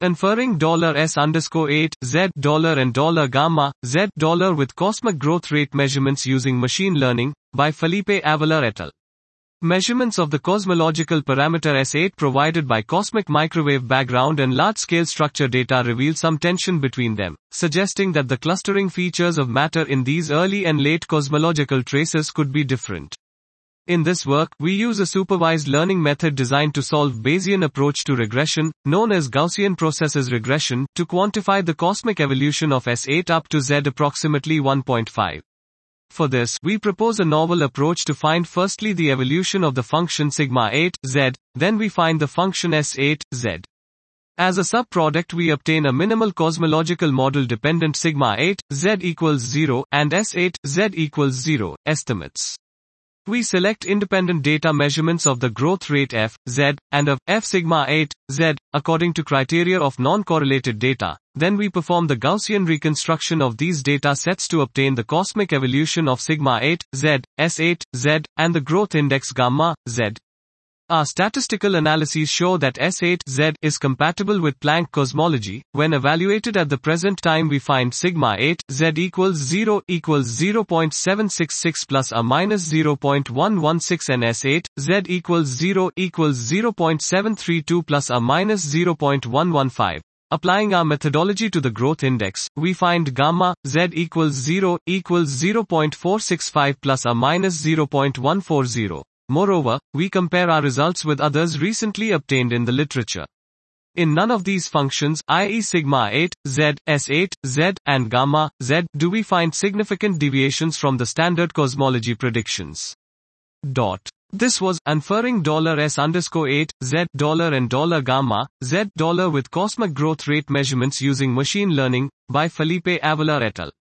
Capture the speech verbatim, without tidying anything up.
Inferring $S underscore eight, Z dollar and dollar gamma, Z dollar with cosmic growth rate measurements using machine learning, by Felipe Avila et al. Measurements of the cosmological parameter S eight provided by cosmic microwave background and large-scale structure data reveal some tension between them, suggesting that the clustering features of matter in these early and late cosmological traces could be different. In this work, we use a supervised learning method designed to solve Bayesian approach to regression, known as Gaussian processes regression, to quantify the cosmic evolution of S eight up to Z approximately one point five. For this, we propose a novel approach to find firstly the evolution of the function sigma eight, Z, then we find the function S eight, Z. As a subproduct we obtain a minimal cosmological model dependent sigma eight, Z equals zero, and S eight, Z equals zero, estimates. We select independent data measurements of the growth rate f, z, and of f sigma eight, z, according to criteria of non-correlated data. Then we perform the Gaussian reconstruction of these data sets to obtain the cosmic evolution of sigma eight, z, S eight, z, and the growth index gamma, z. Our statistical analyses show that S eight, Z is compatible with Planck cosmology. When evaluated at the present time we find sigma eight, Z equals zero equals zero point seven six six plus or minus zero point one one six and S eight, Z equals zero equals zero point seven three two plus or minus zero point one one five. Applying our methodology to the growth index, we find gamma, Z equals zero equals zero point four six five plus or minus zero point one four zero. Moreover, we compare our results with others recently obtained in the literature. In none of these functions, that is sigma eight, Z, S eight, Z, and gamma, Z, do we find significant deviations from the standard cosmology predictions. Dot. This was inferring $S underscore eight, Z dollar and dollar gamma, Z dollar with cosmic growth rate measurements using machine learning, by Felipe Avila et al.